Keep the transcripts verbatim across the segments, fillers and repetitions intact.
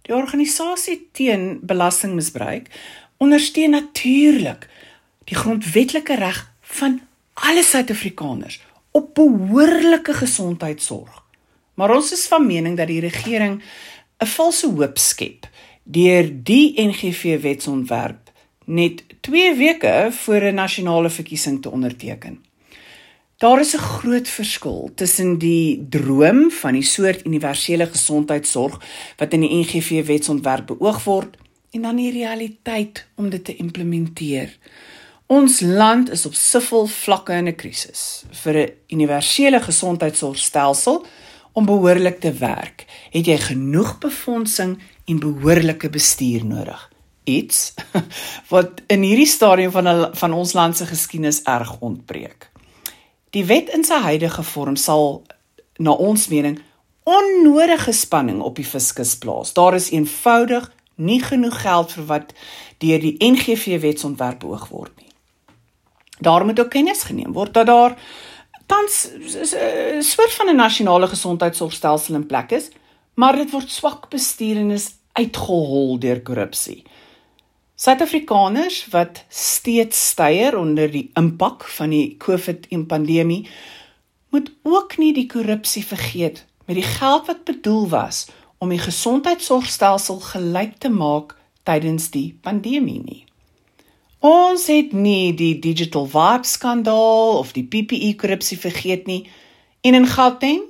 Die organisasie teen belastingmisbruik ondersteun natuurlik die grondwetlike reg van alle Suid-Afrikaners op behoorlike gesondheidsorg. Maar ons is van mening dat die regering 'n valse hoop skep deur die N G V-wetsontwerp net twee weke voor 'n nasionale verkiesing te onderteken. Daar is 'n groot verskil tussen die droom van die soort universele gesondheidsorg wat in die N G V-wetsontwerp beoog word en dan die realiteit om dit te implementeer. Ons land is op soveel vlakke in 'n krisis. Vir 'n universele gesondheidsorgstelsel om behoorlik te werk, het jy genoeg befondsing en behoorlike bestuur nodig. Iets wat in hierdie stadium van, van ons land se geskiedenis erg ontbreek. Die wet in sy huidige vorm sal, na ons mening, onnodige spanning op die fiskus plaas. Daar is eenvoudig nie genoeg geld vir wat deur die N G V-wetsontwerp beoog word nie. Daar moet ook kennis geneem word dat daar tans 'n soort van 'n nasionale gesondheidsorgstelsel in plek is, maar dit word swak bestuur en is uitgehol deur korrupsie. Suid-Afrikaners wat steeds styer onder die impak van die COVID-pandemie, moet ook nie die korrupsie vergeet met die geld wat bedoel was om die gesondheidsorgstelsel gelyk te maak tydens die pandemie nie. Ons het nie die Digital Vibe skandaal of die P P E-korrupsie vergeet nie, en in Gauteng,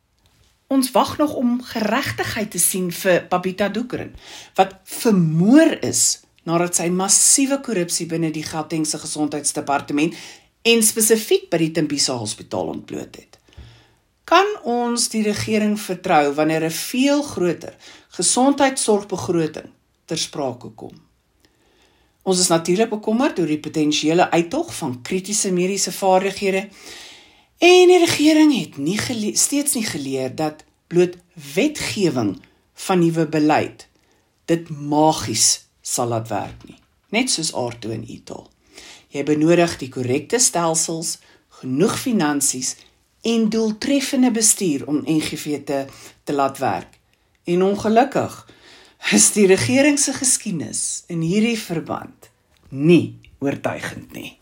ons wag nog om geregtigheid te sien vir Babita Deokaran, wat vermoor is nadat sy massiewe korrupsie binne die Gautengse gesondheidsdepartement en spesifiek by die Tembisa Hospitaal ontbloot het. Kan ons die regering vertrou wanneer 'n veel groter gesondheidsorgbegroting ter sprake kom? Ons is natuurlik bekommerd oor die potensiële uittog van kritiese mediese vaardighede en die regering het nie gele- steeds nie geleer dat bloot wetgewing van nuwe beleid dit magies sal laat werk nie. Net soos aardtoe en e-taal. Jy benodig die korrekte stelsels, genoeg finansies en doeltreffende bestuur om N G V te, te laat werk. En ongelukkig is die regering se geskiedenis in hierdie verband nie oortuigend nie.